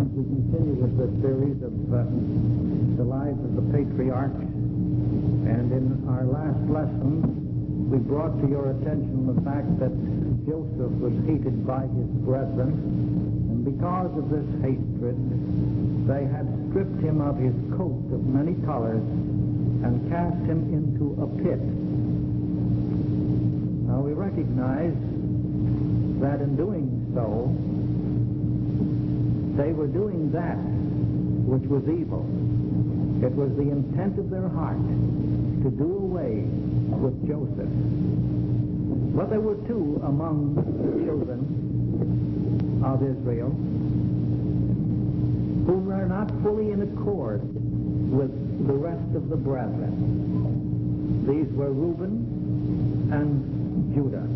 We continue with the series of the lives of the patriarchs, and in our last lesson we brought to your attention the fact that Joseph was hated by his brethren, and because of this hatred they had stripped him of his coat of many colors and cast him into a pit. Now we recognize that in doing so they were doing that which was evil. It was the intent of their heart to do away with Joseph. But there were two among the children of Israel who were not fully in accord with the rest of the brethren. These were Reuben and Judah.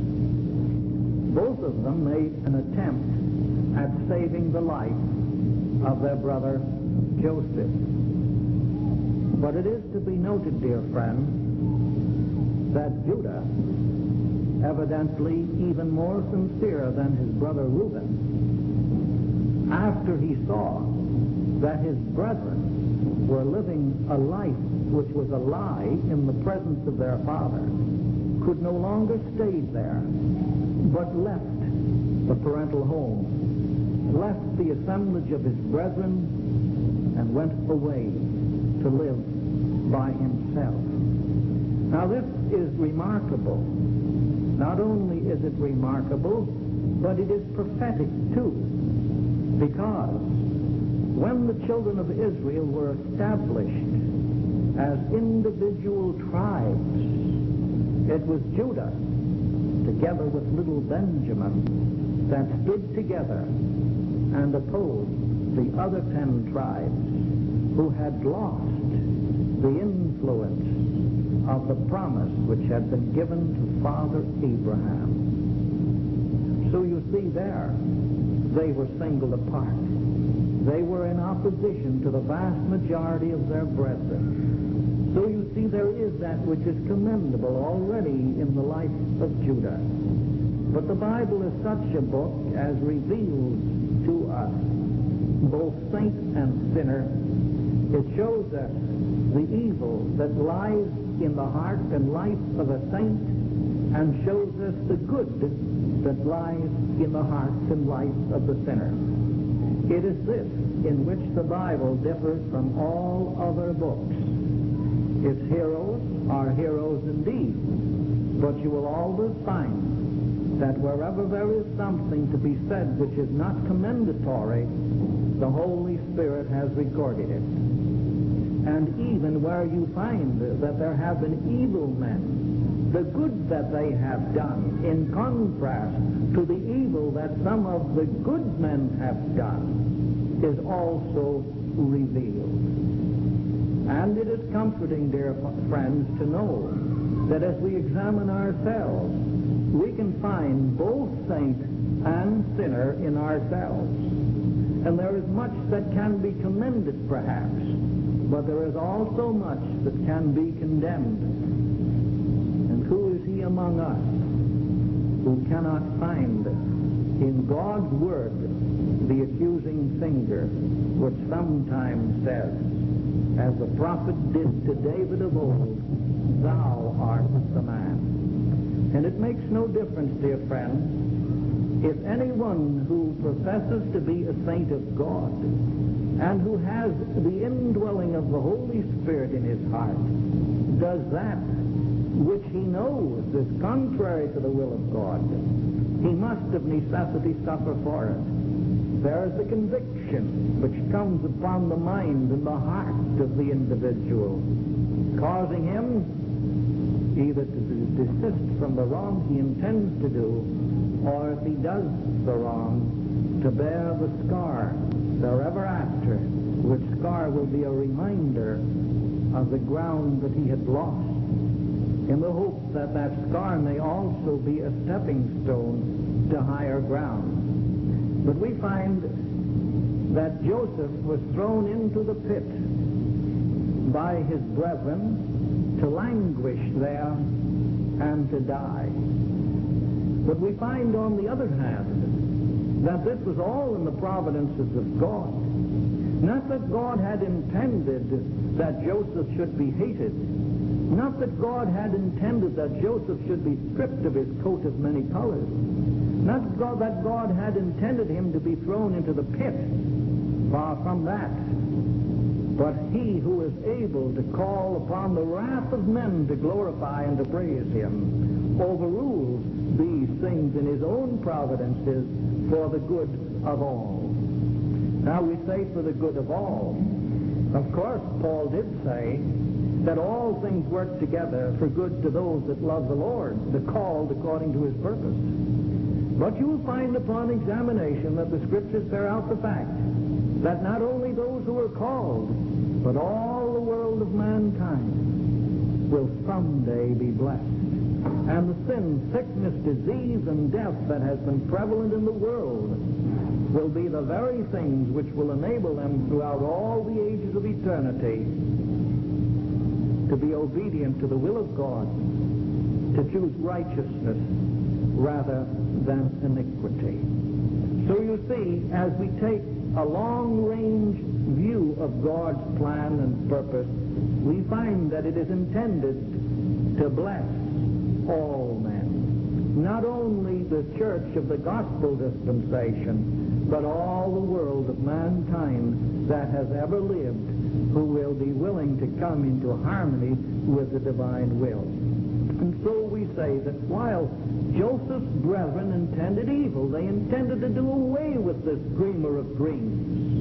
Both of them made an attempt at saving the life of their brother Joseph. But it is to be noted, dear friends, that Judah, evidently even more sincere than his brother Reuben, after he saw that his brethren were living a life which was a lie in the presence of their father, could no longer stay there, but left the parental home, left the assemblage of his brethren, and went away to live by himself. Now this is remarkable. Not only is it remarkable, but it is prophetic too, because when the children of Israel were established as individual tribes, it was Judah, together with little Benjamin, that stood together and opposed the other 10 tribes who had lost the influence of the promise which had been given to Father Abraham. So you see there, they were singled apart. They were in opposition to the vast majority of their brethren. So you see there is that which is commendable already in the life of Judah. But the Bible is such a book as reveals to us both saint and sinner. It shows us the evil that lies in the heart and life of a saint, and shows us the good that lies in the heart and life of the sinner. It is this in which the Bible differs from all other books. Its heroes are heroes indeed, but you will always find that wherever there is something to be said which is not commendatory, the Holy Spirit has recorded it. And even where you find that there have been evil men, the good that they have done, in contrast to the evil that some of the good men have done, is also revealed. And it is comforting, dear friends, to know that as we examine ourselves, we can find both saint and sinner in ourselves. And there is much that can be commended, perhaps, but there is also much that can be condemned. And who is he among us who cannot find in God's Word the accusing finger which sometimes says, as the prophet did to David of old, "Thou art the man." And it makes no difference, dear friends, if anyone who professes to be a saint of God and who has the indwelling of the Holy Spirit in his heart does that which he knows is contrary to the will of God, he must of necessity suffer for it. There is the conviction which comes upon the mind and the heart of the individual, causing him either to desist from the wrong he intends to do, or if he does the wrong, to bear the scar therever after, which scar will be a reminder of the ground that he had lost, in the hope that that scar may also be a stepping stone to higher ground. But we find that Joseph was thrown into the pit by his brethren to languish there and to die. But we find, on the other hand, that this was all in the providences of God. Not that God had intended that Joseph should be hated. Not that God had intended that Joseph should be stripped of his coat of many colors. Not that God had intended him to be thrown into the pit. Far from that. But he who is able to call upon the wrath of men to glorify and to praise him overrules these things in his own providences for the good of all. Now we say for the good of all. Of course, Paul did say that all things work together for good to those that love the Lord, the called according to his purpose. But you will find upon examination that the Scriptures bear out the fact that not only those who are called, but all the world of mankind will someday be blessed. And the sin, sickness, disease, and death that has been prevalent in the world will be the very things which will enable them throughout all the ages of eternity to be obedient to the will of God, to choose righteousness rather than iniquity. So you see, as we take a long-range view of God's plan and purpose, we find that it is intended to bless all men. Not only the church of the gospel dispensation, but all the world of mankind that has ever lived, who will be willing to come into harmony with the divine will. And so we say that while Joseph's brethren intended evil, they intended to do away with this dreamer of dreams.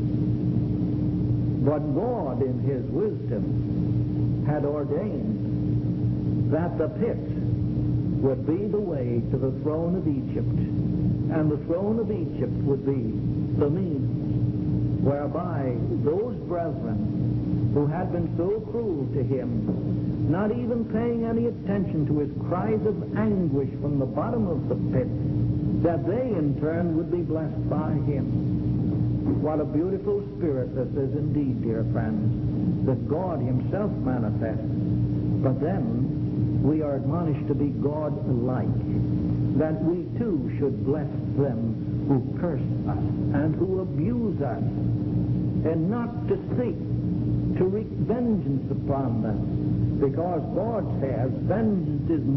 But God, in his wisdom, had ordained that the pit would be the way to the throne of Egypt, and the throne of Egypt would be the means whereby those brethren who had been so cruel to him, not even paying any attention to his cries of anguish from the bottom of the pit, that they in turn would be blessed by him. What a beautiful spirit this is indeed, dear friends, that God himself manifests. But then we are admonished to be God-like, that we too should bless them who curse us and who abuse us, and not to seek to wreak vengeance upon them, because God says, vengeance is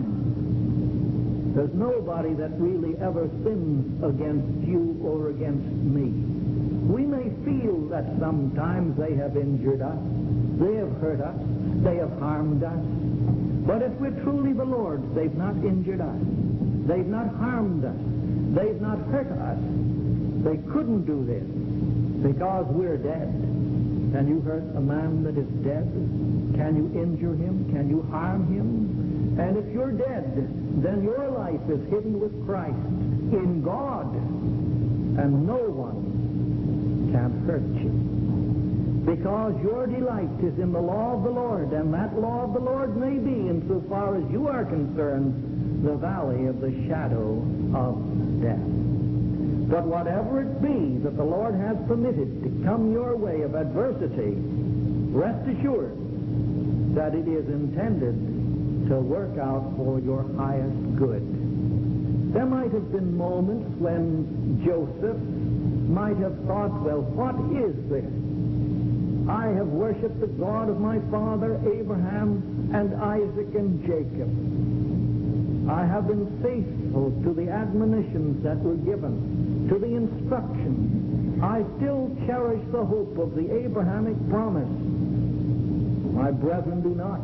mine. There's nobody that really ever sins against you or against me. We may feel that sometimes they have injured us, they have hurt us, they have harmed us, but if we're truly the Lord's, they've not injured us, they've not harmed us, they've not hurt us. They couldn't do this because we're dead. Can you hurt a man that is dead? Can you injure him? Can you harm him? And if you're dead, then your life is hidden with Christ in God, and no one can hurt you, because your delight is in the law of the Lord, and that law of the Lord may be, insofar as you are concerned, the valley of the shadow of death. But whatever it be that the Lord has permitted to come your way of adversity, rest assured that it is intended to work out for your highest good. There might have been moments when Joseph might have thought, well, what is this? I have worshipped the God of my father Abraham and Isaac and Jacob. I have been faithful to the admonitions that were given, to the instructions. I still cherish the hope of the Abrahamic promise. My brethren do not.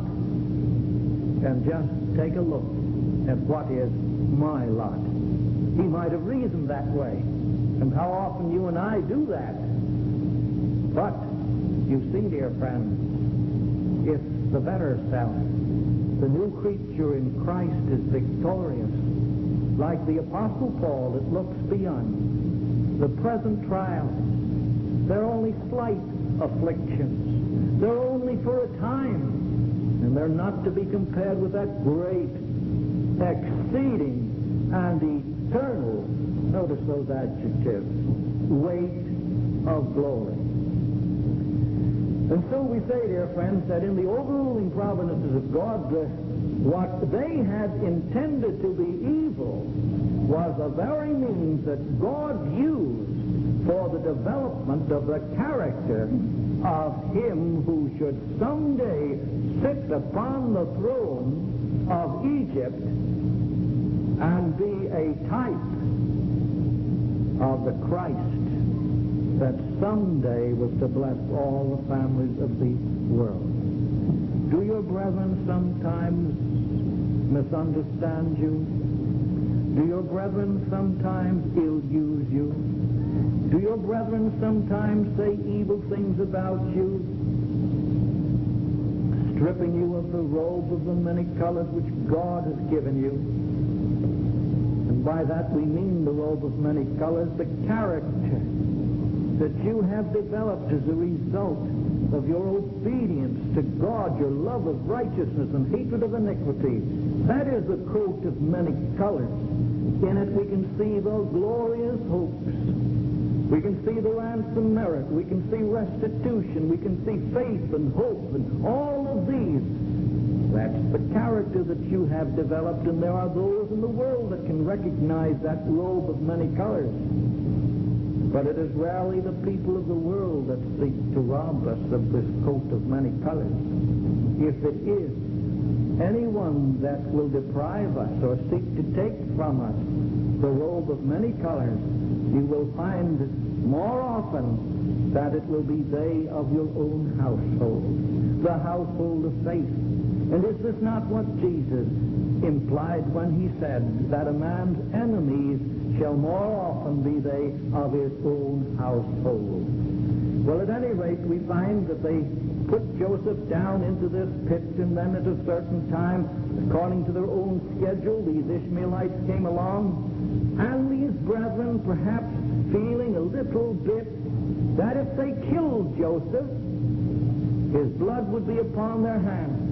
And just take a look at what is my lot. He might have reasoned that way. And how often you and I do that. But, you see, dear friends, it's the better self. The new creature in Christ is victorious. Like the Apostle Paul, it looks beyond the present trials. They're only slight afflictions. They're only for a time. And they're not to be compared with that great, exceeding, and eternal, notice those adjectives, weight of glory. And so we say, dear friends, that in the overruling providences of God, what they had intended to be evil was the very means that God used for the development of the character of him who should someday sit upon the throne of Egypt and be a type of the Christ that someday was to bless all the families of the world. Do your brethren sometimes misunderstand you? Do your brethren sometimes ill-use you? Do your brethren sometimes say evil things about you, stripping you of the robe of the many colors which God has given you? And by that we mean the robe of many colors, the character that you have developed as a result of your obedience to God, your love of righteousness and hatred of iniquity. That is the coat of many colors. In it we can see the glorious hopes. We can see the ransom merit. We can see restitution. We can see faith and hope and all of these. That's the character that you have developed, and there are those in the world that can recognize that robe of many colors. But it is rarely the people of the world that seek to rob us of this coat of many colors. If it is anyone that will deprive us or seek to take from us the robe of many colors, you will find more often that it will be they of your own household, the household of faith. And is this not what Jesus implied when he said that a man's enemies shall more often be they of his own household? Well, at any rate, we find that they put Joseph down into this pit, and then at a certain time, according to their own schedule, these Ishmaelites came along, and these brethren, perhaps feeling a little bit that if they killed Joseph, his blood would be upon their hands.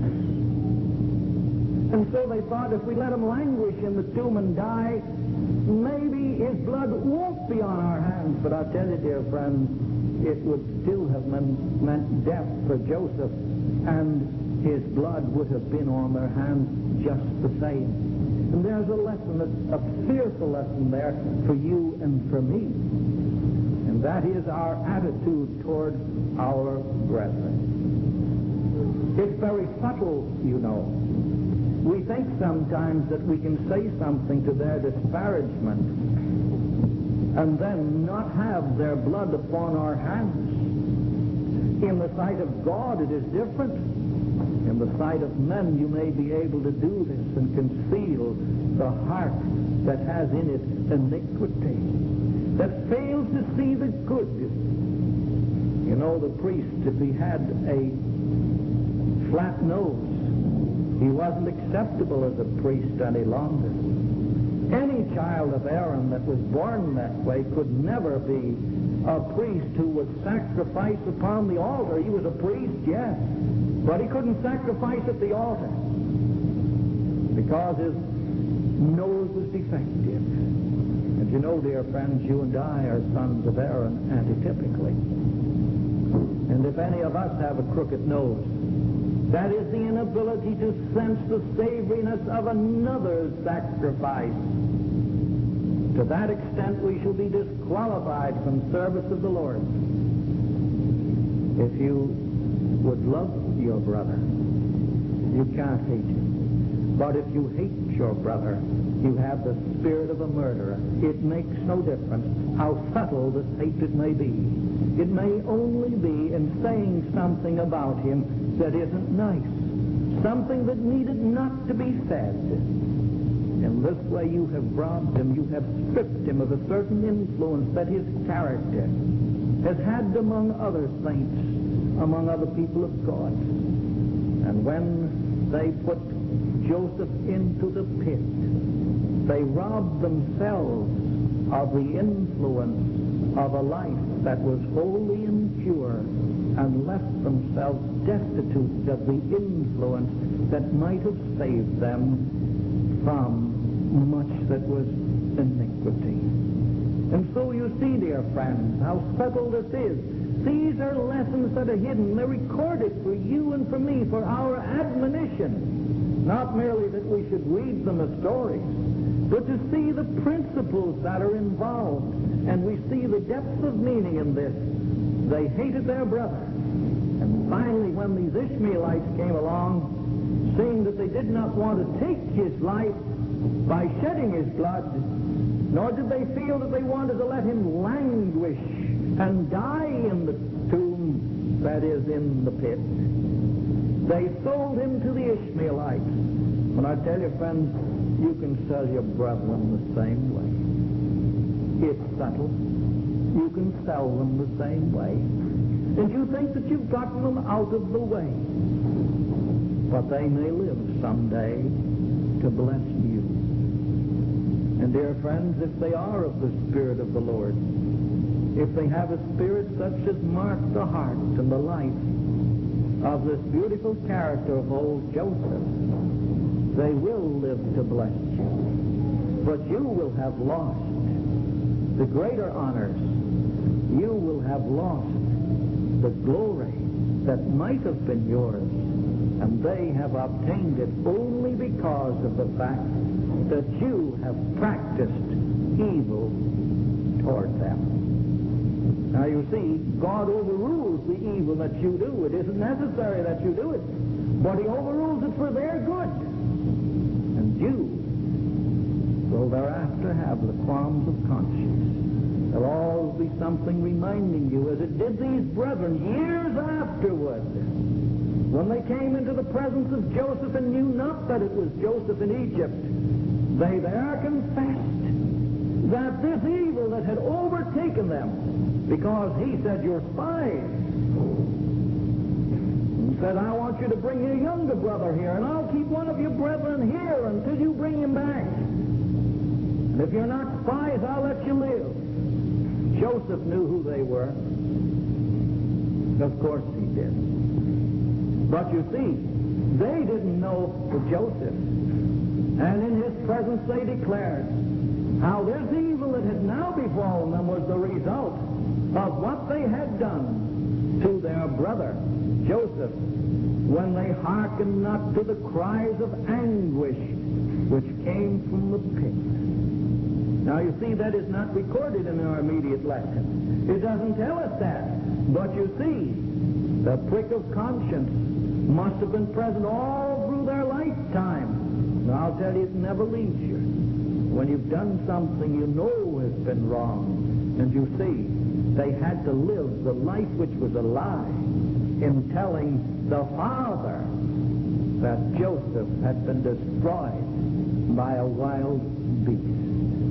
And so they thought, if we let him languish in the tomb and die, maybe his blood won't be on our hands. But I tell you, dear friends, it would still have meant death for Joseph, and his blood would have been on their hands just the same. And there's a lesson, a fearful lesson there for you and for me. And that is our attitude toward our brethren. It's very subtle, you know. We think sometimes that we can say something to their disparagement and then not have their blood upon our hands. In the sight of God, it is different. In the sight of men, you may be able to do this and conceal the heart that has in it iniquity, that fails to see the good. You know, the priest, if he had a flat nose, he wasn't acceptable as a priest any longer. Any child of Aaron that was born that way could never be a priest who would sacrifice upon the altar. He was a priest, yes, but he couldn't sacrifice at the altar because his nose was defective. And you know, dear friends, you and I are sons of Aaron antitypically. And if any of us have a crooked nose, that is the inability to sense the savoriness of another's sacrifice. To that extent, we shall be disqualified from service of the Lord. If you would love your brother, you can't hate him. But if you hate your brother, you have the spirit of a murderer. It makes no difference how subtle this hatred may be. It may only be in saying something about him that isn't nice, something that needed not to be said. In this way you have robbed him, you have stripped him of a certain influence that his character has had among other saints, among other people of God. And when they put Joseph into the pit, they robbed themselves of the influence of a life that was holy and pure, and left themselves destitute of the influence that might have saved them from much that was iniquity. And so you see, dear friends, how subtle this is. These are lessons that are hidden. They're recorded for you and for me, for our admonition. Not merely that we should read them as stories, but to see the principles that are involved. And we see the depths of meaning in this. They hated their brother. And finally, when these Ishmaelites came along, seeing that they did not want to take his life by shedding his blood, nor did they feel that they wanted to let him languish and die in the tomb, that is, in the pit, they sold him to the Ishmaelites. And I tell you, friends, you can sell your brethren the same way. It's subtle. You can sell them the same way. And you think that you've gotten them out of the way. But they may live someday to bless you. And dear friends, if they are of the Spirit of the Lord, if they have a spirit such as marked the heart and the life of this beautiful character of old Joseph, they will live to bless you. But you will have lost the greater honors. You will have lost the glory that might have been yours, and they have obtained it only because of the fact that you have practiced evil toward them. Now you see, God overrules the evil that you do. It isn't necessary that you do it, but he overrules it for their good. And you will thereafter have the qualms of conscience. There'll always be something reminding you, as it did these brethren years afterward, when they came into the presence of Joseph and knew not that it was Joseph in Egypt. They there confessed that this evil that had overtaken them, because he said, "You're spies," and said, "I want you to bring your younger brother here, and I'll keep one of your brethren here until you bring him back. And if you're not spies, I'll let you live." Joseph knew who they were. Of course he did. But you see, they didn't know Joseph. And in his presence they declared how this evil that had now befallen them was the result of what they had done to their brother Joseph, when they hearkened not to the cries of anguish which came from the pit. Now you see, that is not recorded in our immediate lesson. It doesn't tell us that. But you see, the prick of conscience must have been present all through their lifetime. And I'll tell you, it never leaves you. When you've done something you know has been wrong, and you see, they had to live the life which was a lie in telling the father that Joseph had been destroyed by a wild beast.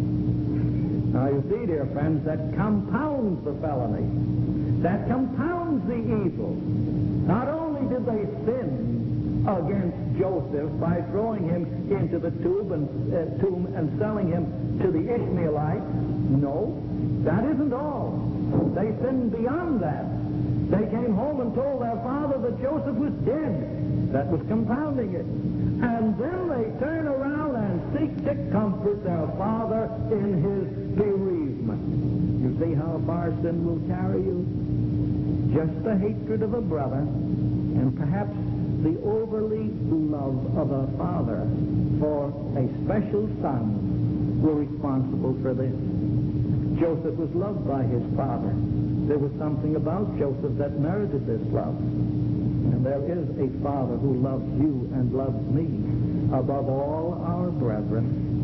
Now you see, dear friends, that compounds the felony. That compounds the evil. Not only did they sin against Joseph by throwing him into the tomb and selling him to the Ishmaelites. No, that isn't all. They sinned beyond that. They came home and told their father that Joseph was dead. That was compounding it. And then they turn around and seek to comfort their father in his bereavement. You see how far sin will carry you? Just the hatred of a brother, and perhaps the overly love of a father for a special son, were responsible for this. Joseph was loved by his father. There was something about Joseph that merited this love. And there is a Father who loves you and loves me above all our brethren.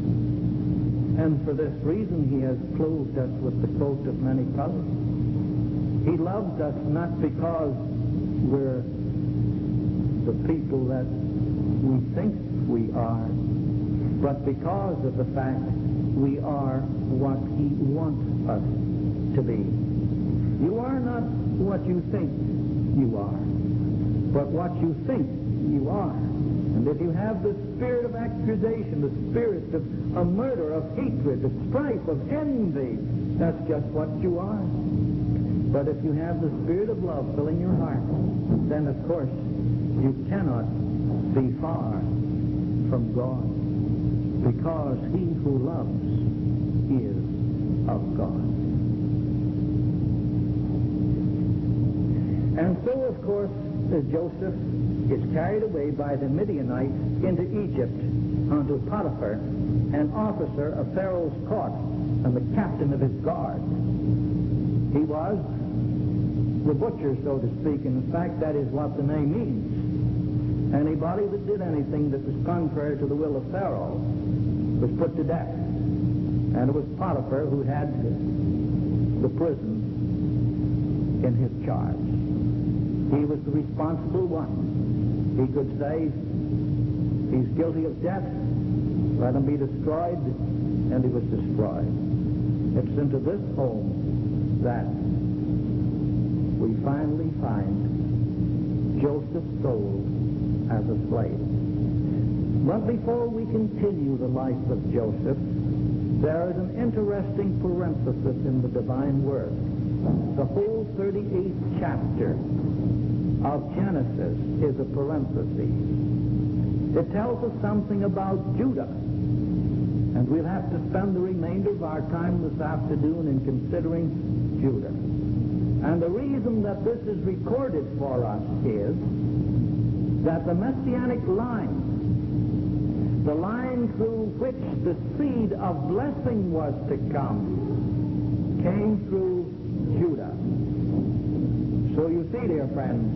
And for this reason he has clothed us with the coat of many colors. He loves us not because we're the people that we think we are, but because of the fact we are what he wants us to be. You are not what you think you are, but what you think you are. And if you have the spirit of accusation, the spirit of murder, of hatred, of strife, of envy, that's just what you are. But if you have the spirit of love filling your heart, then of course you cannot be far from God, because he who loves is of God. And so, of course, Joseph is carried away by the Midianites into Egypt unto Potiphar, an officer of Pharaoh's court and the captain of his guard. He was the butcher, so to speak, and in fact that is what the name means. Anybody that did anything that was contrary to the will of Pharaoh was put to death. And it was Potiphar who had the prison in his charge. He was the responsible one. He could say, he's guilty of death, let him be destroyed, and he was destroyed. It's into this home that we finally find Joseph sold as a slave. But before we continue the life of Joseph, there is an interesting parenthesis in the divine word. The whole 38th chapter of Genesis is a parenthesis. It tells us something about Judah. And we'll have to spend the remainder of our time this afternoon in considering Judah. And the reason that this is recorded for us is that the messianic line, the line through which the seed of blessing was to come, came through Judah. So you see, dear friends,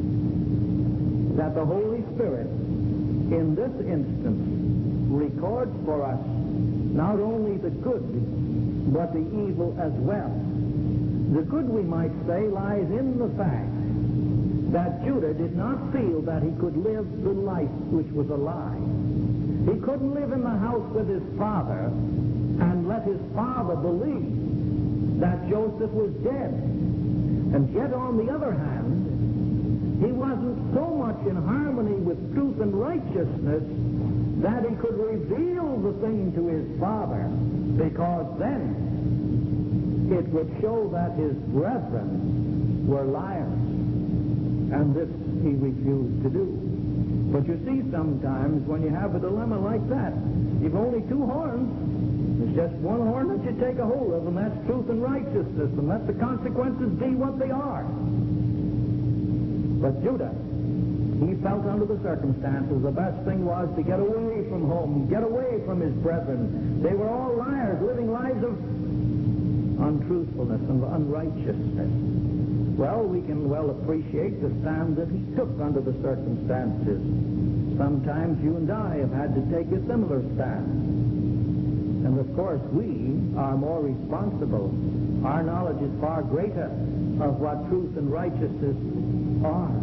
that the Holy Spirit in this instance records for us not only the good, but the evil as well. The good, we might say, lies in the fact that Judah did not feel that he could live the life which was a lie. He couldn't live in the house with his father and let his father believe that Joseph was dead. And yet, on the other hand, he wasn't so much in harmony with truth and righteousness that he could reveal the thing to his father, because then it would show that his brethren were liars. And this he refused to do. But you see, sometimes when you have a dilemma like that, you've only two horns. There's just one horn that you take a hold of, and that's truth and righteousness, and let the consequences be what they are. But Judah, he felt under the circumstances the best thing was to get away from home, get away from his brethren. They were all liars, living lives of untruthfulness and unrighteousness. Well, we can well appreciate the stand that he took under the circumstances. Sometimes you and I have had to take a similar stand. And of course, we are more responsible. Our knowledge is far greater of what truth and righteousness are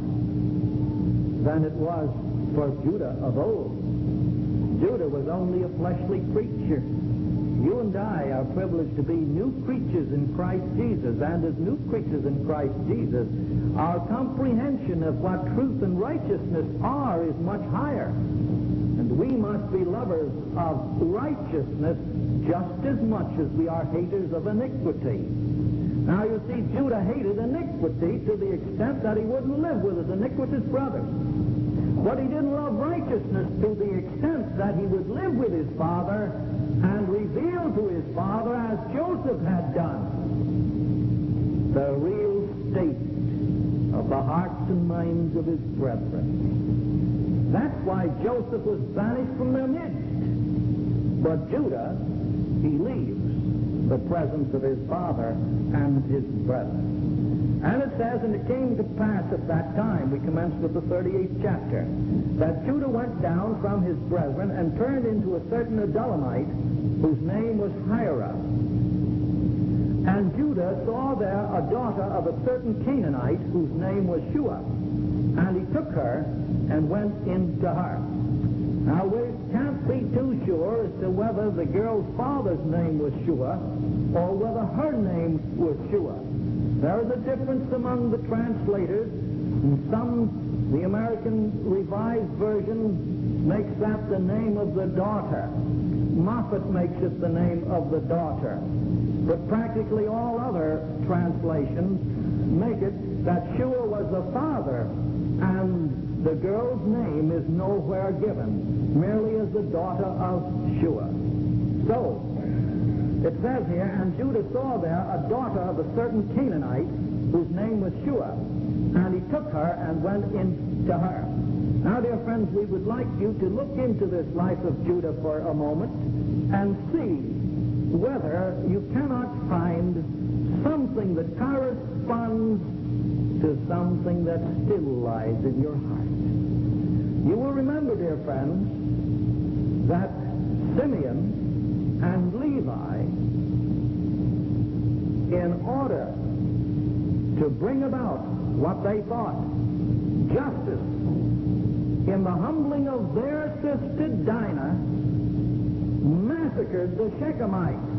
than it was for Judah of old. Judah was only a fleshly creature. You and I are privileged to be new creatures in Christ Jesus, and as new creatures in Christ Jesus, our comprehension of what truth and righteousness are is much higher. And we must be lovers of righteousness just as much as we are haters of iniquity. Now you see, Judah hated iniquity to the extent that he wouldn't live with his iniquitous brother. But he didn't love righteousness to the extent that he would live with his father and reveal to his father, as Joseph had done, the real state of the hearts and minds of his brethren. That's why Joseph was banished from their midst. But Judah, he leaves the presence of his father and his brethren. And it says, and it came to pass at that time, we commenced with the 38th chapter, that Judah went down from his brethren and turned into a certain Adullamite, whose name was Hira. And Judah saw there a daughter of a certain Canaanite, whose name was Shua. And he took her and went into her. Now, we can't be too sure as to whether the girl's father's name was Shua or whether her name was Shua. There is a difference among the translators. In some, the American Revised Version makes that the name of the daughter. Moffat makes it the name of the daughter. But practically all other translations make it that Shua was the father, and the girl's name is nowhere given, merely as the daughter of Shua. So, it says here, and Judah saw there a daughter of a certain Canaanite, whose name was Shua, and he took her and went into her. Now, dear friends, we would like you to look into this life of Judah for a moment and see whether you cannot find something that corresponds to something that still lies in your heart. You will remember, dear friends, that Simeon and Levi, in order to bring about what they thought justice in the humbling of their sister Dinah, massacred the Shechemites.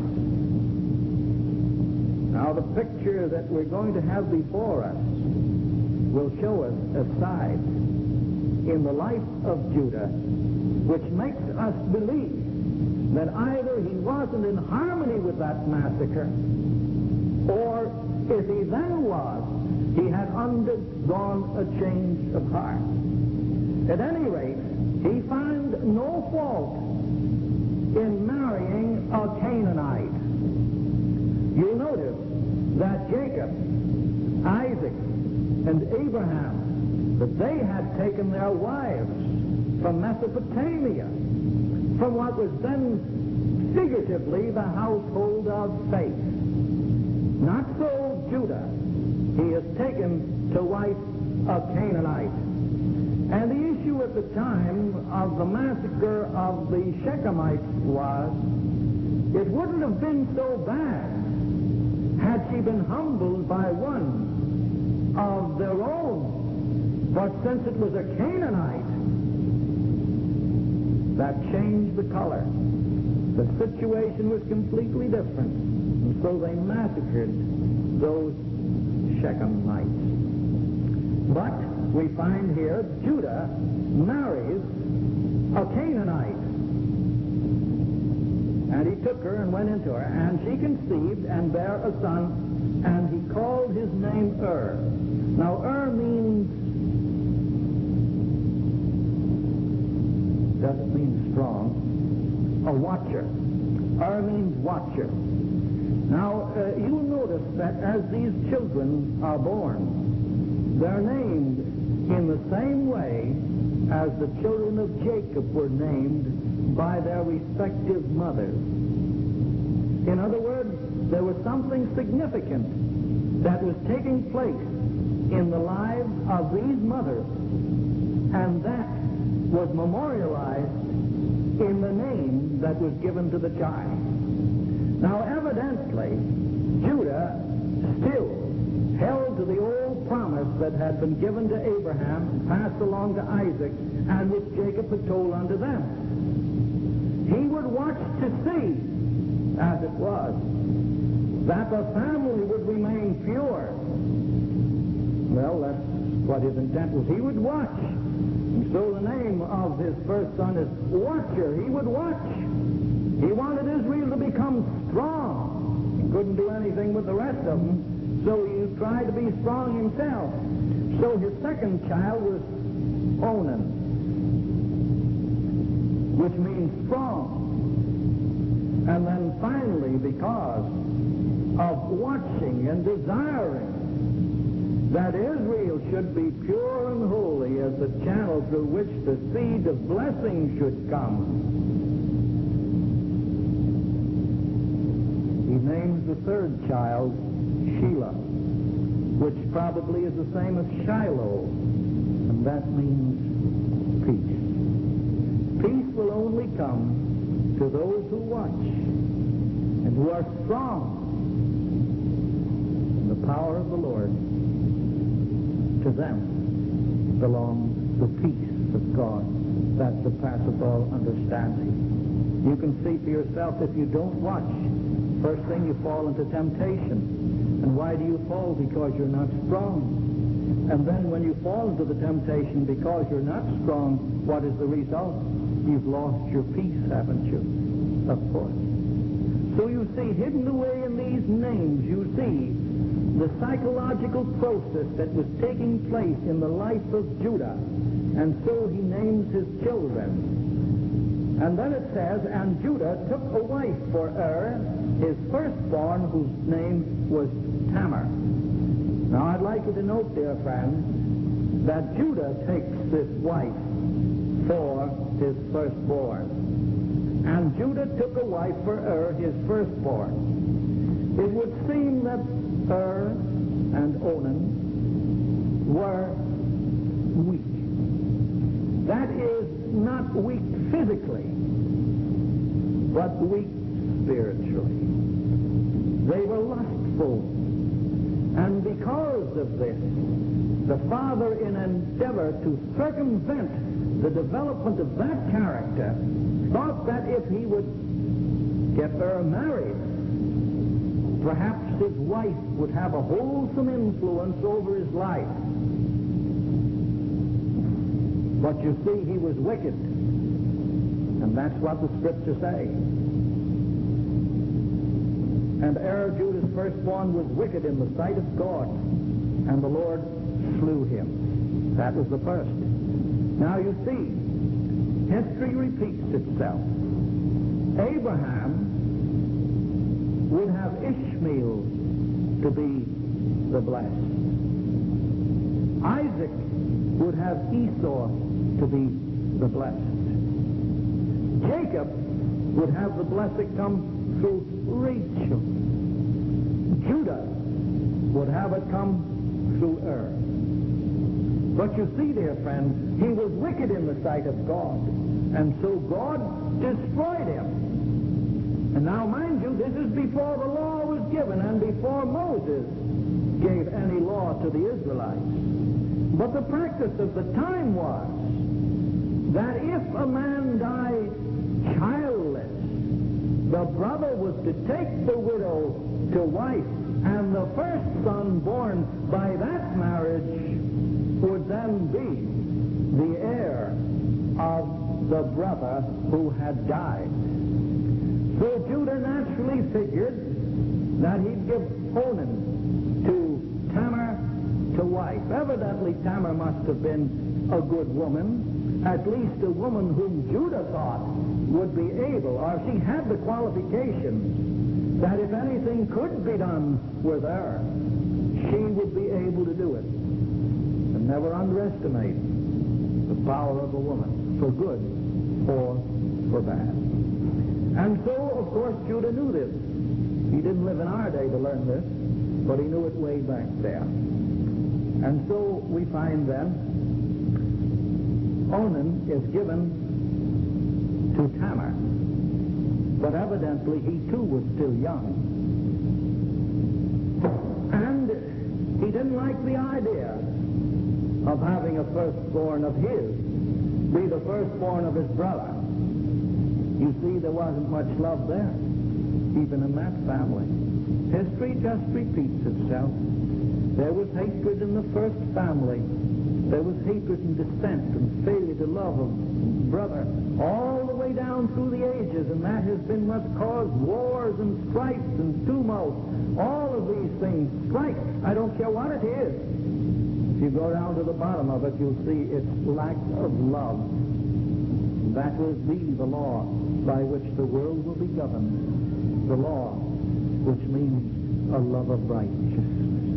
Now, the picture that we're going to have before us will show us a side in the life of Judah which makes us believe that either he wasn't in harmony with that massacre, or if he then was, he had undergone a change of heart. At any rate, he found no fault in marrying a Canaanite. You'll notice that Jacob, Isaac, and Abraham, that they had taken their wives from Mesopotamia, from what was then figuratively the household of faith. Not so Judah. He is taken to wife a Canaanite. And the issue at the time of the massacre of the Shechemites was, it wouldn't have been so bad had she been humbled by one of their own. But since it was a Canaanite, that changed the color. The situation was completely different. And so they massacred those Shechemites. But we find here Judah marries a Canaanite. And he took her and went into her, and she conceived and bare a son, and he called his name Now, doesn't mean strong, a watcher. Means watcher. Now, you'll notice that as these children are born, they're named in the same way as the children of Jacob were named by their respective mothers. In other words, there was something significant that was taking place in the lives of these mothers, and that was memorialized in the name that was given to the child. Now, evidently, Judah still held to the old promise that had been given to Abraham and passed along to Isaac, and which Jacob had told unto them. He would watch to see, as it was, that the family would remain pure. Well, that's what his intent was. He would watch. And so the name of his first son is Watcher. He would watch. He wanted Israel to become strong. He couldn't do anything with the rest of them, so he tried to be strong himself. So his second child was Onan, which means strong. And then finally, because of watching and desiring that Israel should be pure and holy as the channel through which the seed of blessing should come, he names the third child Shelah, which probably is the same as Shiloh, and that means peace. Peace will only come to those who watch and who are strong in the power of the Lord. To them belongs the peace of God that surpasses all understanding. You can see for yourself, if you don't watch, first thing you fall into temptation. And why do you fall? Because you're not strong. And then when you fall into the temptation because you're not strong, what is the result? You've lost your peace, haven't you? Of course. So you see, hidden away in these names, you see the psychological process that was taking place in the life of Judah. And so he names his children. And then it says, and Judah took a wife for his firstborn, whose name was Tamar. Now, I'd like you to note, dear friends, that Judah takes this wife for his firstborn. And Judah took a wife for his firstborn. It would seem that and Onan were weak. That is, not weak physically, but weak spiritually. They were lustful. And because of this, the father, in an endeavor to circumvent the development of that character, thought that if he would get married, perhaps his wife would have a wholesome influence over his life. But you see, he was wicked. And that's what the scriptures say. And Judah's firstborn, was wicked in the sight of God, and the Lord slew him. That was the first. Now you see, history repeats itself. Abraham would have Ishmael to be the blessed. Isaac would have Esau to be the blessed. Jacob would have the blessing come through Rachel. Judah would have it come through But you see, dear friends, he was wicked in the sight of God, and so God destroyed him. And now, mind you, this is before the law was given and before Moses gave any law to the Israelites. But the practice of the time was that if a man died childless, the brother was to take the widow to wife, and the first son born by that marriage would then be the heir of the brother who had died. So Judah naturally figured that he'd give Onan to Tamar to wife. Evidently, Tamar must have been a good woman, at least a woman whom Judah thought would be able, or she had the qualifications that if anything could be done with her, she would be able to do it. And never underestimate the power of a woman, for good or for bad. And so, of course, Judah knew this. He didn't live in our day to learn this, but he knew it way back there. And so we find then Onan is given to Tamar. But evidently he too was still young. And he didn't like the idea of having a firstborn of his be the firstborn of his brother. You see, there wasn't much love there, even in that family. History just repeats itself. There was hatred in the first family. There was hatred and dissent and failure to love a brother all the way down through the ages, and that has been what's caused wars and strifes and tumult. All of these things, strife, I don't care what it is. If you go down to the bottom of it, you'll see it's lack of love. That will be the law by which the world will be governed. The law, which means a love of righteousness.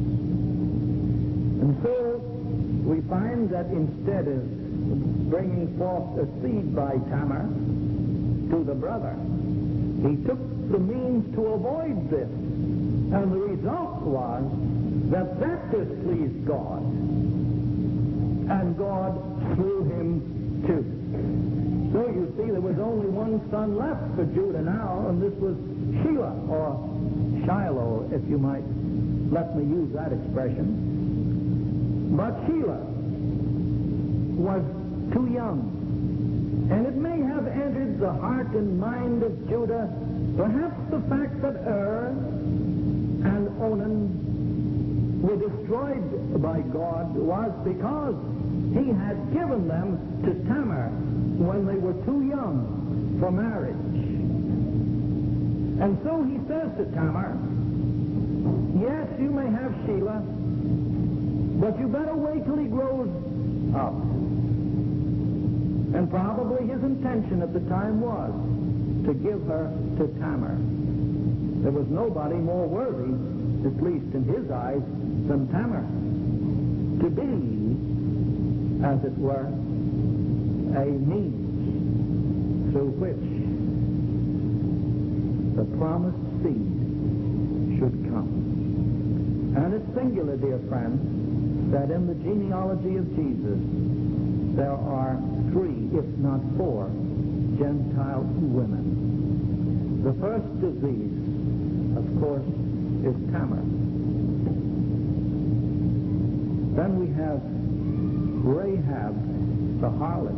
And so we find that instead of bringing forth a seed by Tamar to the brother, he took the means to avoid this. And the result was that displeased God. And God slew him too. So you see, there was only one son left for Judah now, and this was Shelah, or Shiloh, if you might let me use that expression. But Shelah was too young. And it may have entered the heart and mind of Judah, perhaps the fact that and Onan were destroyed by God was because he had given them to Tamar when they were too young for marriage. And so he says to Tamar, yes, you may have Shelah, but you better wait till he grows up. And probably his intention at the time was to give her to Tamar. There was nobody more worthy, at least in his eyes, than Tamar to be as it were, a means through which the promised seed should come. And it's singular, dear friends, that in the genealogy of Jesus there are 3, if not 4, Gentile women. The first of these, of course, is Tamar. Then we have Rahab the harlot.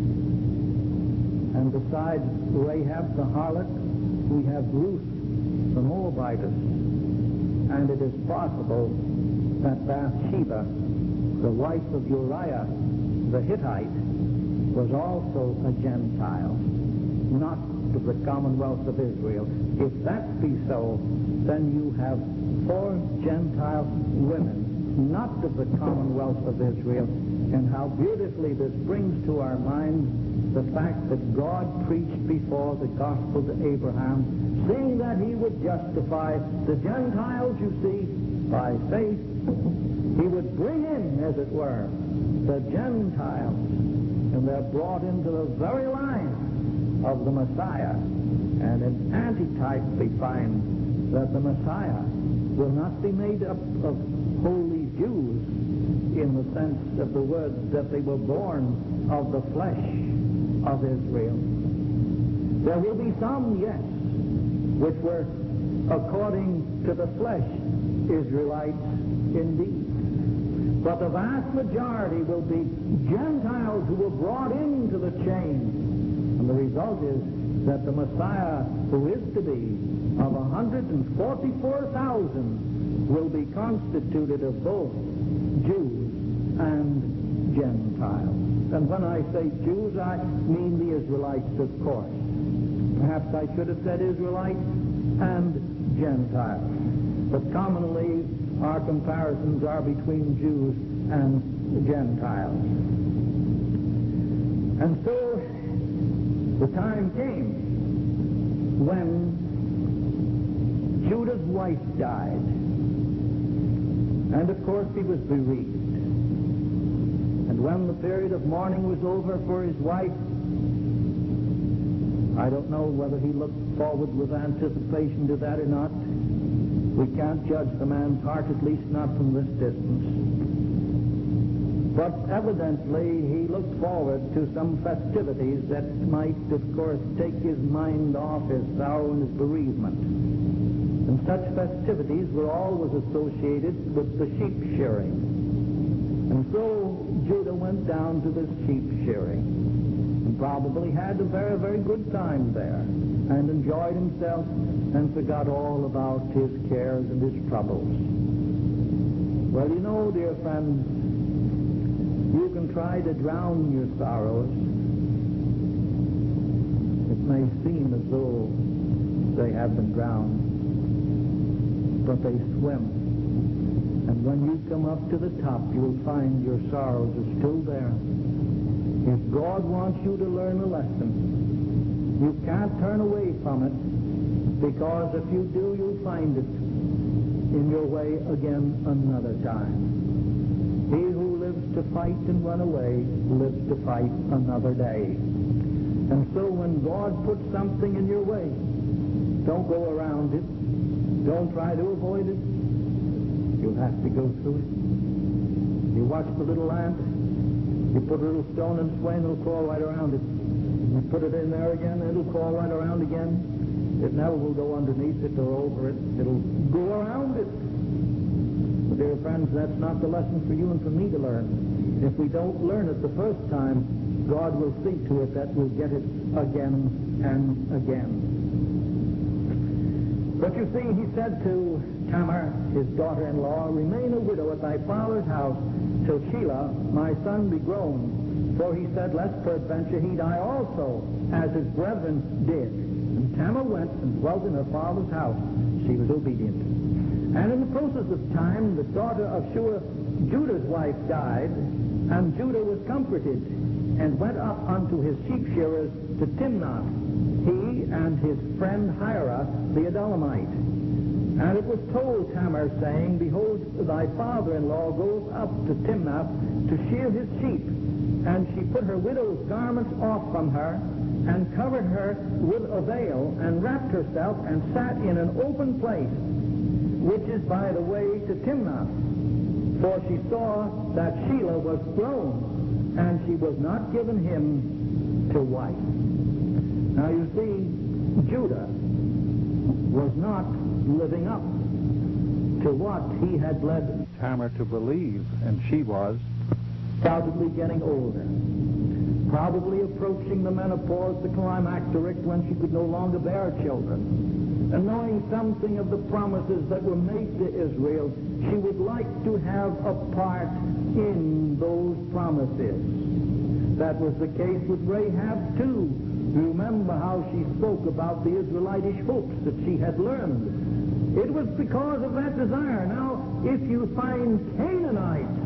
And besides Rahab the harlot, we have Ruth the Moabitess. And it is possible that Bathsheba, the wife of Uriah the Hittite, was also a Gentile, not of the commonwealth of Israel. If that be so, then you have 4 Gentile women, not of the commonwealth of Israel. And how beautifully this brings to our minds the fact that God preached before the gospel to Abraham, seeing that he would justify the Gentiles, you see, by faith. He would bring in, as it were, the Gentiles, and they're brought into the very line of the Messiah. And in antitype we find that the Messiah will not be made up of wholly Jews in the sense of the words that they were born of the flesh of Israel. There will be some, yes, which were according to the flesh Israelites indeed. But the vast majority will be Gentiles who were brought into the chain. And the result is that the Messiah who is to be of 144,000 will be constituted of both Jews and Gentiles. And when I say Jews, I mean the Israelites, of course. Perhaps I should have said Israelites and Gentiles. But commonly, our comparisons are between Jews and Gentiles. And so, the time came when Judah's wife died. And of course, he was bereaved. And when the period of mourning was over for his wife, I don't know whether he looked forward with anticipation to that or not. We can't judge the man's heart, at least not from this distance. But evidently he looked forward to some festivities that might, of course, take his mind off his sorrow and his bereavement. And such festivities were always associated with the sheep shearing. And so Judah went down to this sheep shearing and probably had a very, very good time there and enjoyed himself and forgot all about his cares and his troubles. Well, you know, dear friends, you can try to drown your sorrows. It may seem as though they have been drowned, but they swim. And when you come up to the top, you'll find your sorrows are still there. If God wants you to learn a lesson, you can't turn away from it, because if you do, you'll find it in your way again another time. He who lives to fight and run away lives to fight another day. And so when God puts something in your way, don't go around it. Don't try to avoid it. You'll have to go through it. You watch the little ant. You put a little stone in its way and it'll crawl right around it. You put it in there again, it'll crawl right around again. It never will go underneath it or over it. It'll go around it. But dear friends, that's not the lesson for you and for me to learn. If we don't learn it the first time, God will see to it that we'll get it again and again. But you see, he said to Tamar, his daughter-in-law, "Remain a widow at thy father's house till Shelah, my son, be grown." For he said, "Lest peradventure he die also, as his brethren did." And Tamar went and dwelt in her father's house. She was obedient. And in the process of time, the daughter of Shua, Judah's wife, died, and Judah was comforted, and went up unto his sheep shearers to Timnath, he and his friend Hira the Adullamite. And it was told Tamar, saying, Behold, thy father-in-law goes up to Timnath to shear his sheep. And she put her widow's garments off from her, and covered her with a veil, and wrapped herself, and sat in an open place, which is by the way to Timnath. For she saw that Shelah was grown, and she was not given him to wife. Now you see, Judah was not living up to what he had led Tamar to believe, and she was undoubtedly getting older, probably approaching the menopause, the climacteric, when she could no longer bear children. And knowing something of the promises that were made to Israel, she would like to have a part in those promises. That was the case with Rahab too. Remember how she spoke about the Israelitish hopes that she had learned. It was because of that desire. Now, if you find Canaanites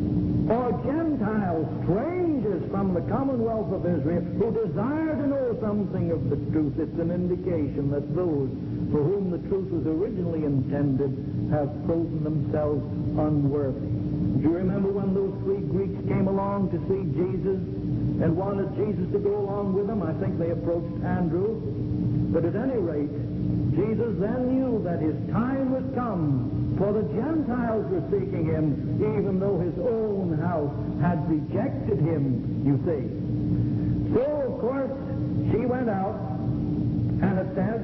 or Gentiles, strangers from the commonwealth of Israel, who desire to know something of the truth, it's an indication that those for whom the truth was originally intended have proven themselves unworthy. Do you remember when those three Greeks came along to see Jesus and wanted Jesus to go along with them? I think they approached Andrew. But at any rate, Jesus then knew that his time was come, for the Gentiles were seeking him, even though his own house had rejected him, you see. So, of course, she went out, and it says,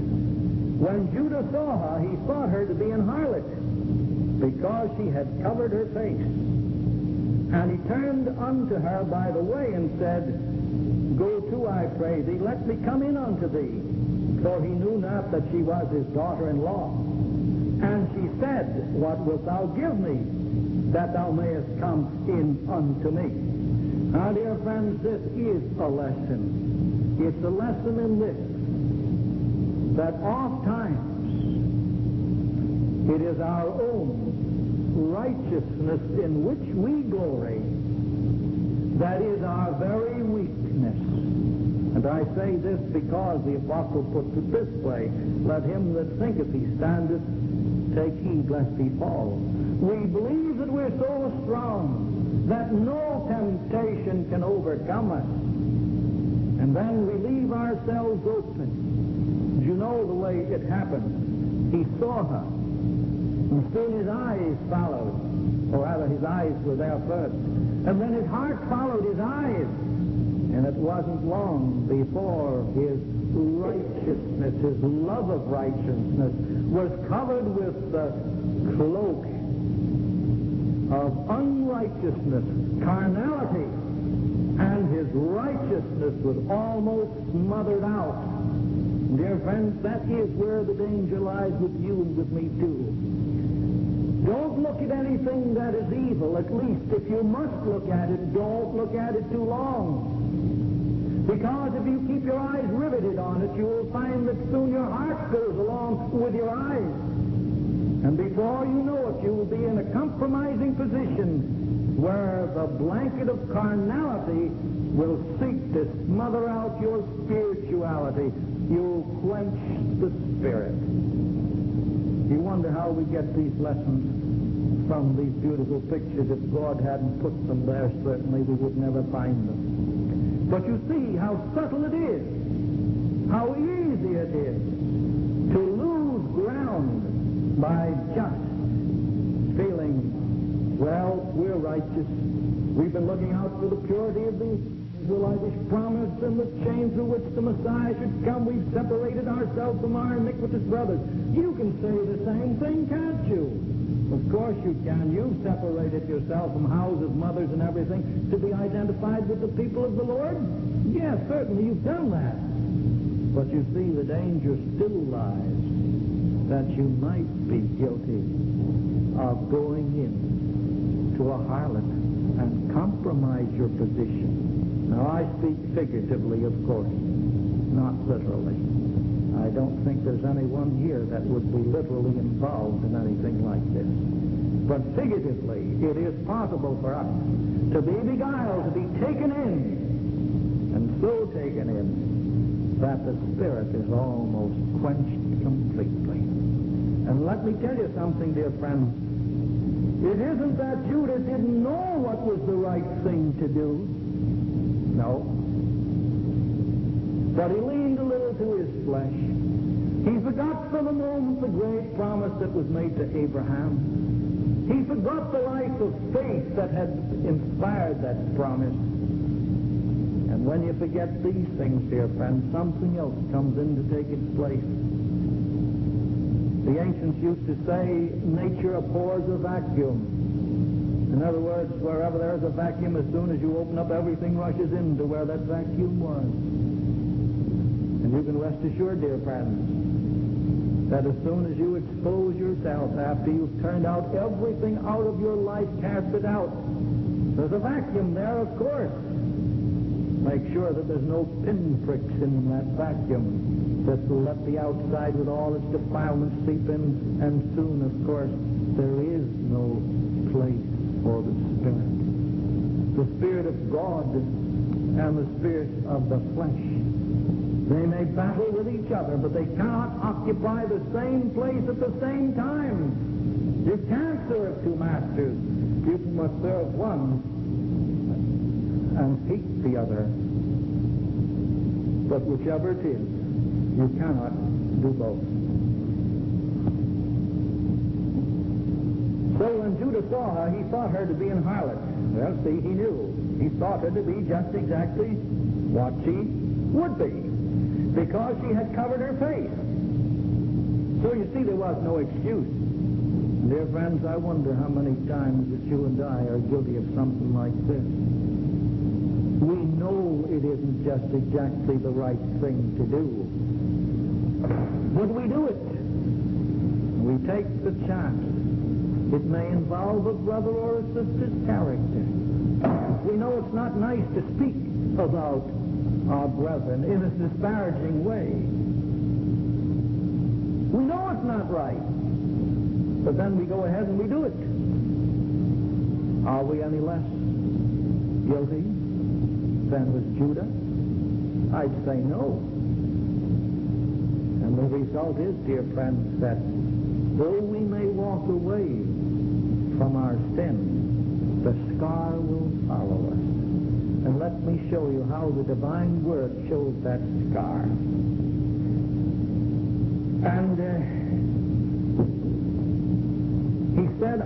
when Judah saw her, he thought her to be an harlot, because she had covered her face. And he turned unto her by the way and said, Go to, I pray thee, let me come in unto thee. For he knew not that she was his daughter-in-law. And she said, What wilt thou give me, that thou mayest come in unto me? Now, dear friends, this is a lesson. It's a lesson in this, that oft times it is our own righteousness in which we glory that is our very weakness. And I say this because the apostle puts it this way, let him that thinketh he standeth take heed lest he fall. We believe that we're so strong that no temptation can overcome us. And then we leave ourselves open. You know the way it happened. He saw her, and soon his eyes followed, or rather his eyes were there first, and then his heart followed his eyes. And it wasn't long before his righteousness, his love of righteousness, was covered with the cloak of unrighteousness, carnality, and his righteousness was almost smothered out. Dear friends, that is where the danger lies with you and with me too. Don't look at anything that is evil. At least if you must look at it, don't look at it too long. Because if you keep your eyes riveted on it, you will find that soon your heart goes along with your eyes. And before you know it, you will be in a compromising position where the blanket of carnality will seek to smother out your spirituality. You'll quench the spirit. You wonder how we get these lessons from these beautiful pictures. If God hadn't put them there, certainly we would never find them. But you see how subtle it is, how easy it is to lose ground by just feeling, well, we're righteous. We've been looking out for the purity of the Israelitish promise and the chain through which the Messiah should come. We've separated ourselves from our iniquitous brothers. You can say the same thing, can't you? Of course you can. You've separated yourself from houses, mothers, and everything to be identified with the people of the Lord. Yes, certainly you've done that. But you see, the danger still lies that you might be guilty of going in to a harlot and compromise your position. Now, I speak figuratively, of course, not literally. I don't think there's anyone here that would be literally involved in anything like this. But figuratively, it is possible for us to be beguiled, to be taken in, and so taken in that the spirit is almost quenched completely. And let me tell you something, dear friends. It isn't that Judas didn't know what was the right thing to do. No. But he leaned a little to his flesh. He forgot for the moment the great promise that was made to Abraham. He forgot the life of faith that had inspired that promise. And when you forget these things, dear friends, something else comes in to take its place. The ancients used to say, nature abhors a vacuum. In other words, wherever there's a vacuum, as soon as you open up, everything rushes into where that vacuum was. And you can rest assured, dear friends, that as soon as you expose yourself, after you've turned out everything out of your life, cast it out, there's a vacuum there, of course. Make sure that there's no pinpricks in that vacuum that will let the outside with all its defilements seep in, and soon, of course, there is no place for the Spirit. The Spirit of God and the Spirit of the flesh. They may battle with each other, but they cannot occupy the same place at the same time. You can't serve two masters. You must serve one and hate the other. But whichever it is, you cannot do both. So when Judah saw her, he thought her to be an harlot. Well, see, he knew. He thought her to be just exactly what she would be, because she had covered her face. So you see, there was no excuse. Dear friends, I wonder how many times that you and I are guilty of something like this. We know it isn't just exactly the right thing to do, but we do it. We take the chance. It may involve a brother or a sister's character. We know it's not nice to speak about our brethren in a disparaging way. We know it's not right, but then we go ahead and we do it. Are we any less guilty than was Judah? I'd say no. And the result is, dear friends, that though we may walk away from our sin, the scar will follow us. And let me show you how the divine word shows that scar. And he said,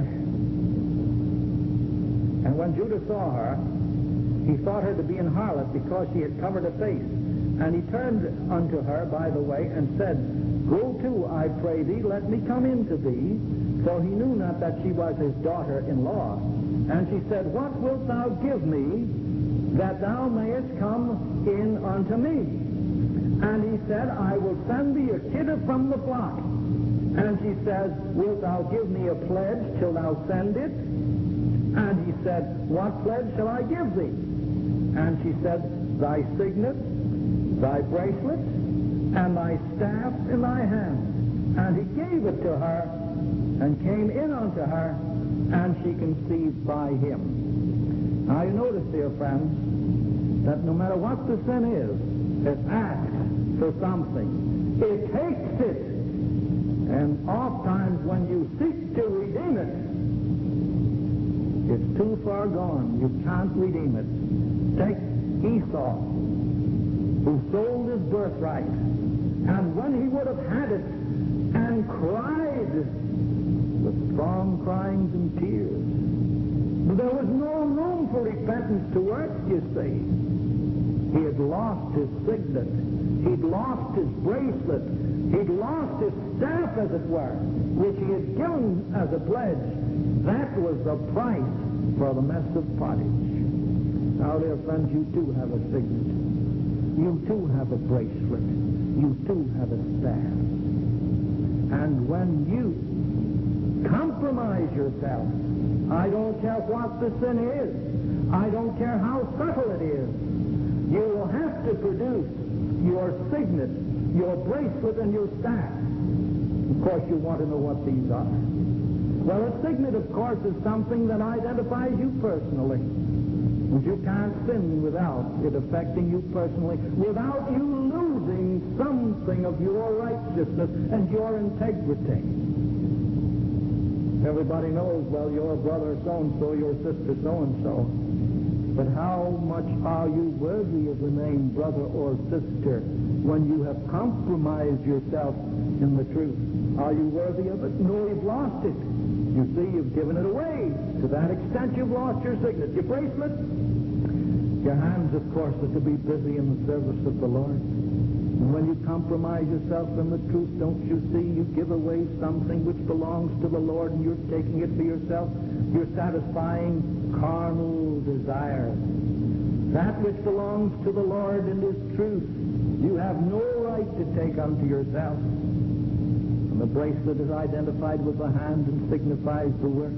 and when Judah saw her, he thought her to be an harlot because she had covered her face. And he turned unto her, by the way, and said, Go to, I pray thee, let me come in to thee. For he knew not that she was his daughter-in-law. And she said, What wilt thou give me, that thou mayest come in unto me? And he said, I will send thee a kidder from the flock. And she says, Wilt thou give me a pledge till thou send it? And he said, What pledge shall I give thee? And she said, Thy signet, thy bracelet, and thy staff in thy hand. And he gave it to her, and came in unto her, and she conceived by him. Now you notice, dear friends, that no matter what the sin is, it asks for something. It takes it. And oftentimes when you seek to redeem it, it's too far gone. You can't redeem it. Take Esau, who sold his birthright, and when he would have had it, and cried with strong cryings and tears, there was no room for repentance to work, you see. He had lost his signet. He'd lost his bracelet. He'd lost his staff, as it were, which he had given as a pledge. That was the price for the mess of pottage. Now, dear friends, you too have a signet. You too have a bracelet. You too have a staff. And when you compromise yourself, I don't care what the sin is, I don't care how subtle it is, you will have to produce your signet, your bracelet, and your staff. Of course, you want to know what these are. Well, a signet, of course, is something that identifies you personally. And you can't sin without it affecting you personally, without you losing something of your righteousness and your integrity. Everybody knows, well, your brother so-and-so, your sister so-and-so. But how much are you worthy of the name brother or sister when you have compromised yourself in the truth? Are you worthy of it? No, you've lost it. You see, you've given it away. To that extent, you've lost your signet, your bracelet. Your hands, of course, are to be busy in the service of the Lord. And when you compromise yourself in the truth, don't you see, you give away something which belongs to the Lord and you're taking it for yourself. You're satisfying carnal desires. That which belongs to the Lord and is truth, you have no right to take unto yourself. And the bracelet is identified with the hand and signifies the work.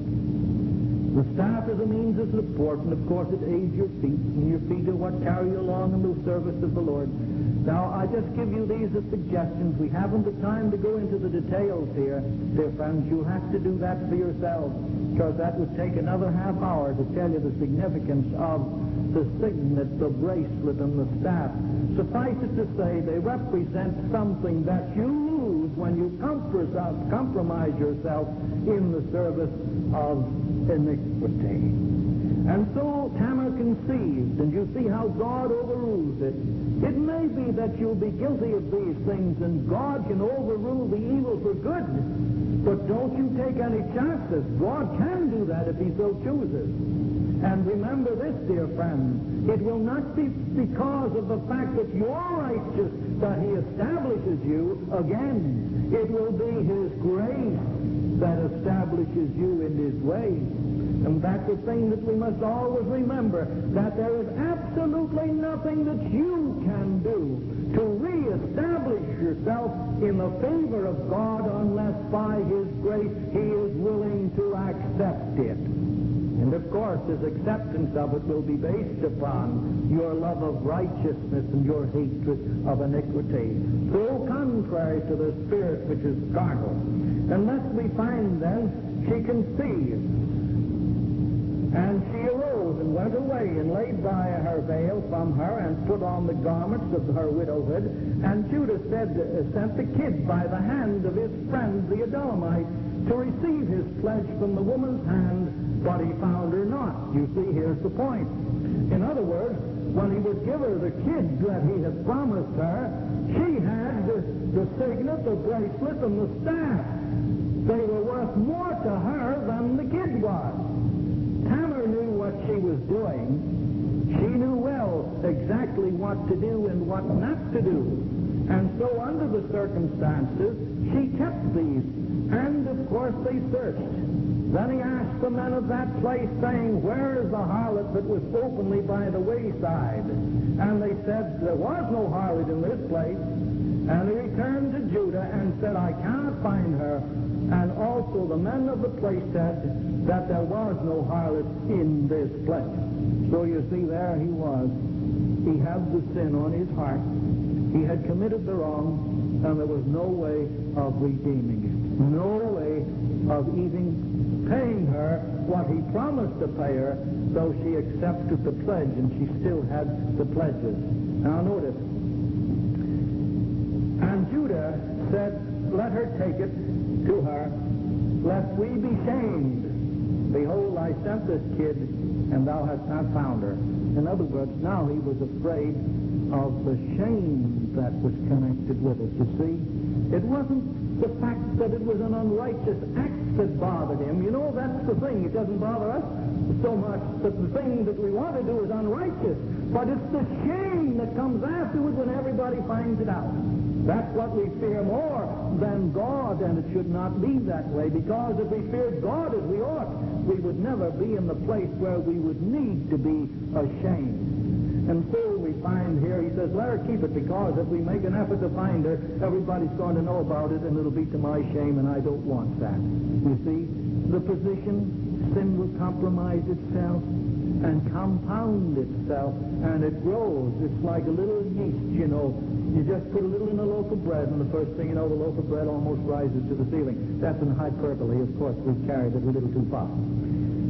The staff as a means of support, and of course it aids your feet, and your feet are what carry you along in the service of the Lord. Now, I just give you these as suggestions. We haven't the time to go into the details here, dear friends. You'll have to do that for yourselves, because that would take another half hour to tell you the significance of the signet, the bracelet, and the staff. Suffice it to say, they represent something that you lose when you compromise yourself in the service of iniquity. And so Tamar conceived, and you see how God overrules it. It may be that you'll be guilty of these things, and God can overrule the evil for good. But don't you take any chances. God can do that if he so chooses. And remember this, dear friends, it will not be because of the fact that you're righteous that he establishes you again. It will be his grace that establishes you in his way. And that's the thing that we must always remember, that there is absolutely nothing that you can do to reestablish yourself in the favor of God unless by his grace he is willing to accept it. And of course, his acceptance of it will be based upon your love of righteousness and your hatred of iniquity. So contrary to the spirit which is carnal. And thus we find then, she conceived. And she arose and went away and laid by her veil from her and put on the garments of her widowhood. And Judah sent the kid by the hand of his friend the Adullamite to receive his pledge from the woman's hand, but he found her not. You see, here's the point. In other words, when he would give her the kid that he had promised her, she had the signet, the bracelet, and the staff. They were worth more to her than the kid was. Tamar knew what she was doing. She knew well exactly what to do and what not to do. And so under the circumstances, she kept these. And of course they searched. Then he asked the men of that place, saying, where is the harlot that was openly by the wayside? And they said, there was no harlot in this place. And he returned to Judah and said, I cannot find her. And also the men of the place said that there was no harlot in this place. So you see, there he was. He had the sin on his heart. He had committed the wrong, and there was no way of redeeming it. No way of even paying her what he promised to pay her, so she accepted the pledge, and she still had the pledges. Now notice. And Judah said, let her take it to her, lest we be shamed. Behold, I sent this kid, and thou hast not found her. In other words, now he was afraid of the shame that was connected with it. You see, it wasn't the fact that it was an unrighteous act that bothered him. You know, that's the thing. It doesn't bother us so much that the thing that we want to do is unrighteous, but it's the shame that comes afterward when everybody finds it out. That's what we fear more than God, and it should not be that way, because if we feared God as we ought, we would never be in the place where we would need to be ashamed. And so we find here, he says, let her keep it, because if we make an effort to find her, everybody's going to know about it, and it'll be to my shame, and I don't want that. You see, the position, sin will compromise itself and compound itself, and it grows. It's like a little yeast, you know. You just put a little in a loaf of bread, and the first thing you know, the loaf of bread almost rises to the ceiling. That's in hyperbole. Of course, we've carried it a little too far.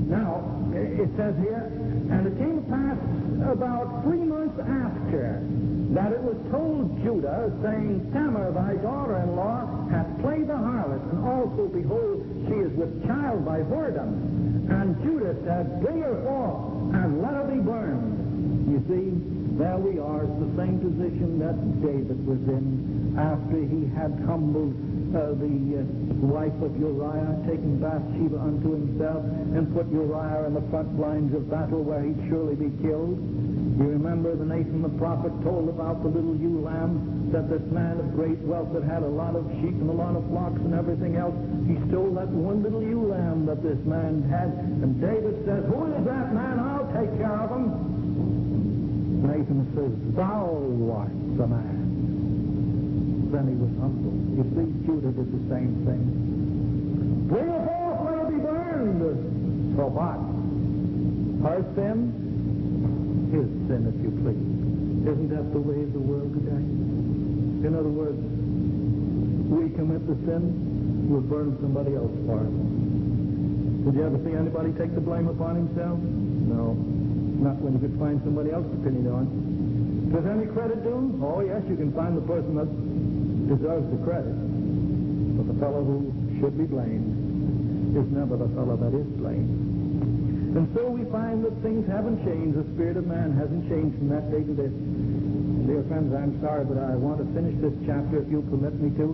Now, it says here, and it came to pass about 3 months after that it was told Judah, saying, Tamar, thy daughter-in-law, hath played the harlot, and also, behold, she is with child by whoredom. And Judah said, Bring her forth, and let her be burned. You see, there we are. It's the same position that David was in after he had humbled the wife of Uriah, taken Bathsheba unto himself, and put Uriah in the front lines of battle where he'd surely be killed. You remember the Nathan the prophet told about the little ewe lamb, that this man of great wealth that had a lot of sheep and a lot of flocks and everything else, he stole that one little ewe lamb that this man had. And David says, Who is that man? I'll take care of him. Nathan says, Thou art the man. Then he was humble. You see, Judah did the same thing. Bring her forth, let her be burned. For what? Her sin? His sin, if you please. Isn't that the way of the world today? In other words, we commit the sin, we'll burn somebody else for it. Did you ever see anybody take the blame upon himself? No. Not when you could find somebody else to pin it on. Does any credit due? Oh, yes, you can find the person that deserves the credit. But the fellow who should be blamed is never the fellow that is blamed. And so we find that things haven't changed. The spirit of man hasn't changed from that day to this. Dear friends, I'm sorry, but I want to finish this chapter, if you'll permit me to.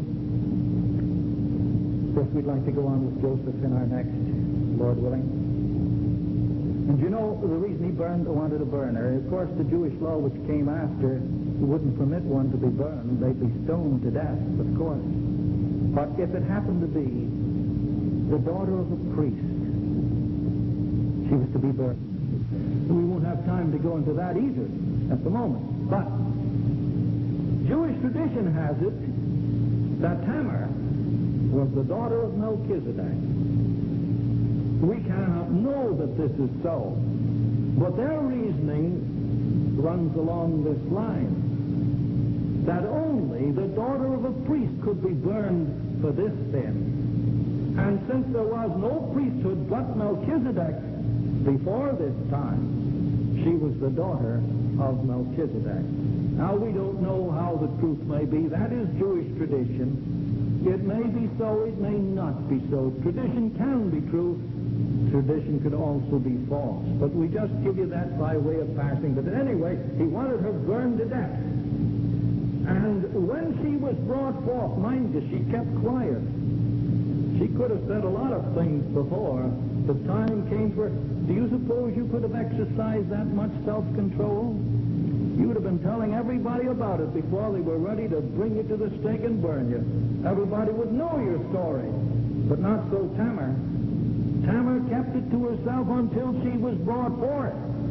Of course, we'd like to go on with Joseph in our next, Lord willing. And you know, the reason he wanted to burn her, of course, the Jewish law which came after wouldn't permit one to be burned. They'd be stoned to death, of course. But if it happened to be the daughter of a priest, she was to be burned. We won't have time to go into that either at the moment. But Jewish tradition has it that Tamar was the daughter of Melchizedek. We cannot know that this is so, but their reasoning runs along this line, that only the daughter of a priest could be burned for this sin. And since there was no priesthood but Melchizedek before this time, she was the daughter of Melchizedek. Now, we don't know how the truth may be. That is Jewish tradition. It may be so, it may not be so. Tradition can be true. Tradition could also be false. But we just give you that by way of passing. But anyway, he wanted her burned to death. And when she was brought forth, mind you, she kept quiet. She could have said a lot of things before the time came for her. Do you suppose you could have exercised that much self-control? You would have been telling everybody about it before they were ready to bring you to the stake and burn you. Everybody would know your story. But not so Tamar. Tamar kept it to herself until she was brought forth.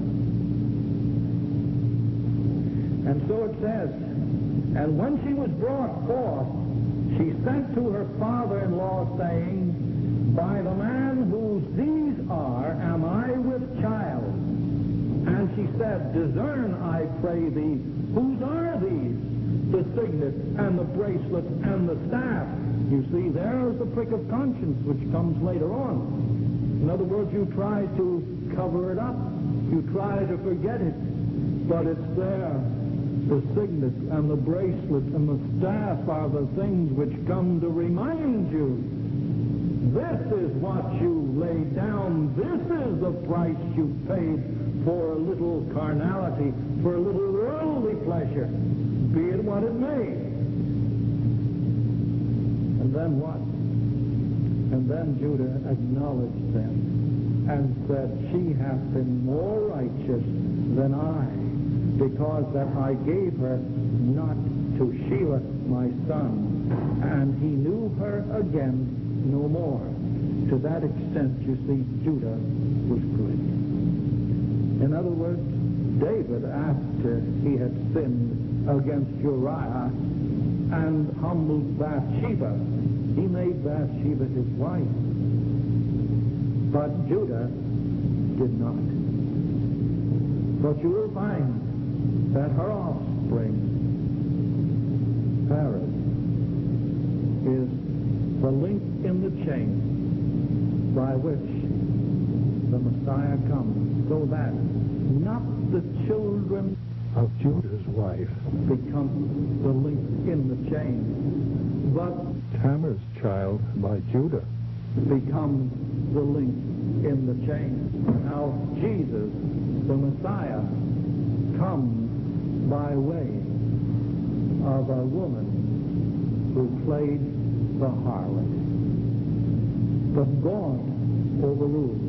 And so it says, and when she was brought forth, she sent to her father-in-law, saying, By the man whose these are, am I with child? And she said, Discern, I pray thee, whose are these? The signet, and the bracelet, and the staff. You see, there's the prick of conscience which comes later on. In other words, you try to cover it up. You try to forget it. But it's there. The signet and the bracelet and the staff are the things which come to remind you. This is what you laid down. This is the price you paid for a little carnality, for a little worldly pleasure, be it what it may. And then what? And then Judah acknowledged them and said, She hath been more righteous than I, because that I gave her not to Shelah my son, and he knew her again no more. To that extent, you see, Judah was good. In other words, David, after he had sinned against Uriah and humbled Bathsheba, he made Bathsheba his wife. But Judah did not. But you will find that her offspring, Perez, is the link in the chain by which the Messiah comes, so that not the children of Judah's wife become the link in the chain, but Tamar's child by Judah becomes the link in the chain. Now, Jesus, the Messiah, comes by way of a woman who played the harlot. But God overruled.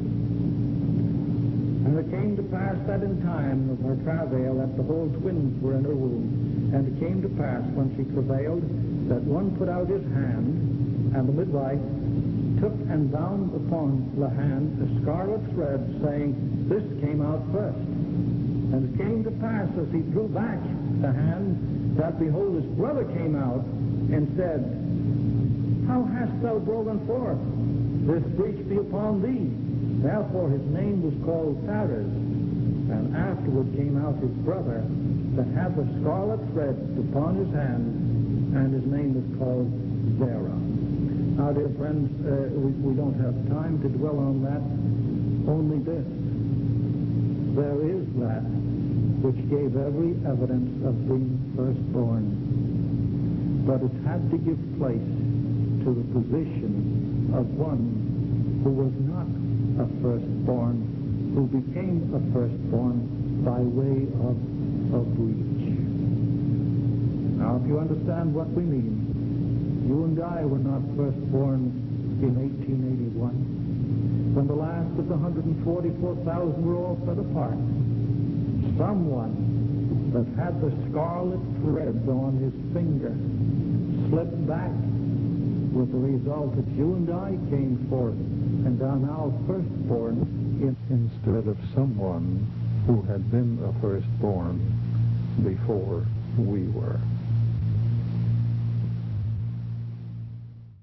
And it came to pass that in time of her travail, that behold, twins were in her womb. And it came to pass, when she travailed, that one put out his hand, and the midwife took and bound upon the hand a scarlet thread, saying, This came out first. And it came to pass, as he drew back the hand, that behold, his brother came out and said, How hast thou broken forth? This breach be upon thee. Therefore his name was called Phares. And afterward came out his brother that had the scarlet thread upon his hand, and his name was called Zerah. Now, dear friends, we don't have time to dwell on that. Only this. There is that which gave every evidence of being firstborn. But it had to give place to the position of one who was not a firstborn, who became a firstborn by way of a breach. Now, if you understand what we mean, you and I were not firstborn in 1881, when the last of the 144,000 were all set apart. Someone that had the scarlet thread on his finger slipped back, with the result that you and I came forth and are now firstborn instead of someone who had been a firstborn before we were.